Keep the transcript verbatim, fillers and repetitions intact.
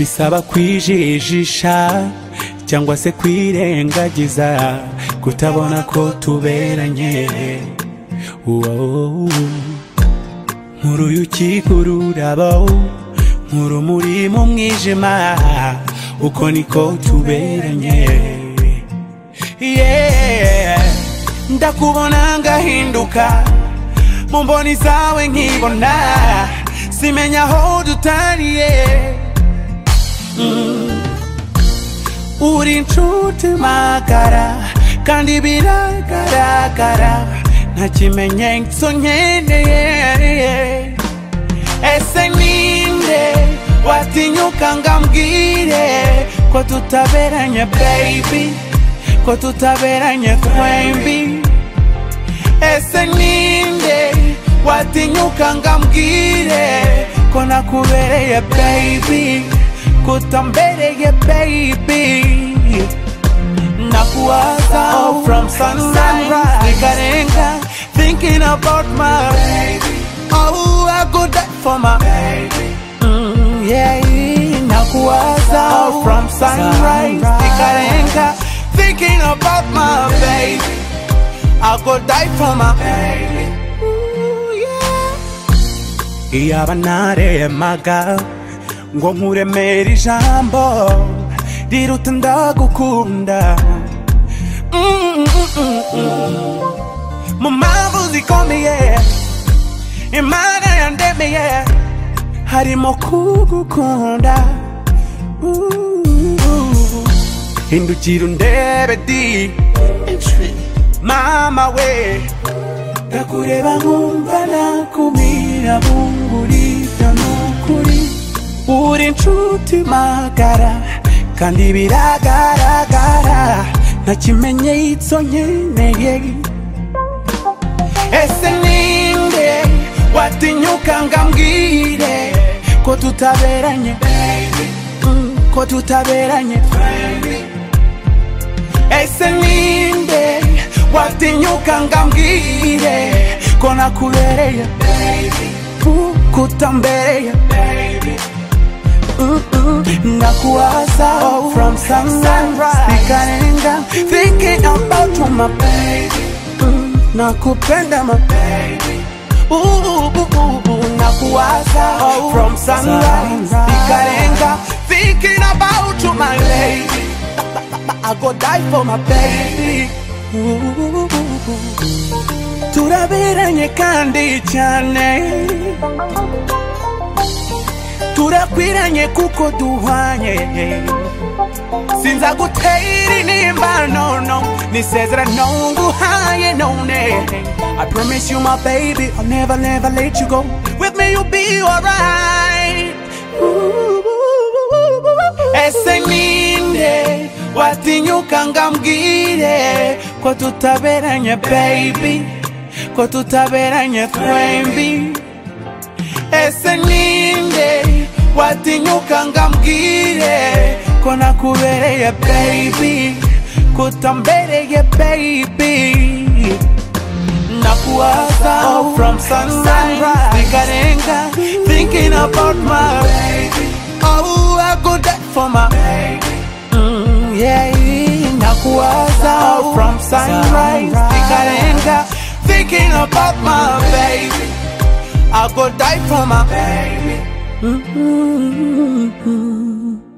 bisaba kwijijisha cyangwa se kwirengagiza kutabona ko tuberanye. Nk'uruyuki kururabo, nk'urumuri mu mwijima, uko niko tuberanye. Yeah, ndakubona ngahinduka, mu mboni zawe nkibona, simenya aho dutaniye. mm. Uri inshuti magara kandi biragaragara, nta kimenyetso nkeneye. Ese ninde watinyuka ngambwire ko tutaberanye baby, ko tutaberanye twembi? Ese ninde watinyuka ngambwire ko nakubereye baby, ko utambereye baby? Nakuwaza from sunrise nikarenga, thinking about my baby. Oh, I go die for my baby. Mm, yeah, nakuwaza from sunrise nikarenga, thinking about my baby. I go die for my baby. Ooh, yeah. Iyaba naremaga ngo nkuremere ijambo riruta ndagukunda. Mu mpamvu zikomeye Imana yandemeye harimo kugukunda. Hindukira undebe di mama we, ndakureba nkumva nakumira bungurira nukuri. Uri inshuti magara kandi biragaragara, nta kimenyetso nkeneye. Ese ninde watinyuka ngambwire ko tutaberanye baby, mm, ko tutaberanye baby? Ese ninde watinyuka ngambwire ko nakubereye baby, ko utambereye baby? Nakuwaza from sunrise nikarenga, thinking about you my baby. mm, Nakupenda my baby. Ooh, ooh, ooh, ooh. Nakuwaza from sunrise nikarenga, thinking about you my lady. I go die for my baby. Ooh, turaberanye kandi cyane, turakwiranye kuko duhanye. Sinza gutera inimba no no, nisezerano nguhaye none. I promise you my baby, I'll never never let you go. With me you'll be alright. Ese ninde watinyuka ngambwire ko tutaberanye baby, ko tutaberanye twembi? Ese ninde watinyuka ngambwire ko nakubereye baby, ko utambereye baby? Nakuwaza from sunrise nikarenga, thinking about my baby. Oh, I go die for my baby. Mm, yeah, nakuwaza from sunrise nikarenga, thinking about my baby. I go die for my baby. Mm-hmm.